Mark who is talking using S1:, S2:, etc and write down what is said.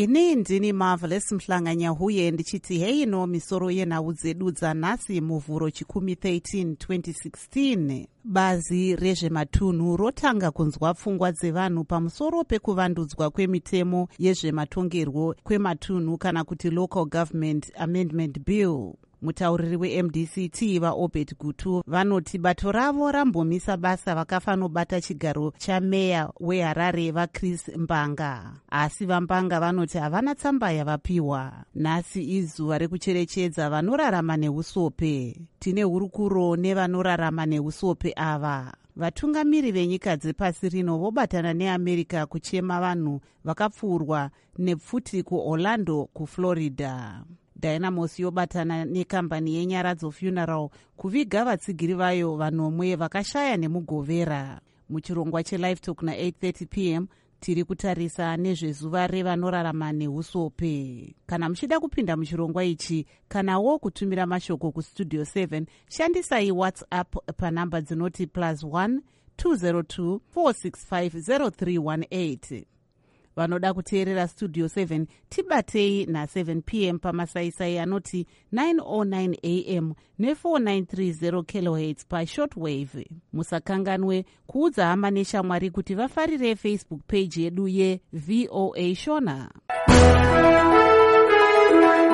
S1: Ini ndini Marvelous Mhlanganyahuye ndichiti heino misoro yenhau dzedu dzanhasi muvhuro chikumi 13 2016. Bazi rezvematunhu rotanga kunzwa pfungwa dzevanhu pamusoro pekuvandudzwa kwemitemo yezvematongerwo kwematunhu kana kuti Local Government Amendment Bill. Mutauriri weMDCT vaObed Gutu vanoti bato ravo rambomisa basa vakafanobata chigaro chameya weHarare vaChris Mbanga. Asi vaMbanga vanoti havana tsamba yavapiwa. Nhasi izuva rekucherechedza vanorarama neusope. Tine hurukuro nevanorarama neusope ava. Vatungamiri venyika dzepasi rino vobatana neAmerica kuchema vanhu vakapfurwa nepfuti kuOrlando kuFlorida. Dynamos yobatana nekambani yeNyaradzo Funeral kuviga vatsigiri vayo vanomwe vakashaya nemugovera. Muchirongwa cheLive Talk na8:30 p.m. tiri kutarisa nezvezuva revanorarama neusope. Kana muchida kupinda muchirongwa ichi kanawo kutumira mashoko kustudio 7 shandisai WhatsApp panhamba dzinoti +1 202 465 0318. Vanoda kuteerera studio 7 tibatei na7 p.m. pamasaisai anoti 909 am ne4930 kHz pashortwave. Musakanganwe kuudza hama neshamwari kuti vafarire Facebook page yedu yeVOA Shona.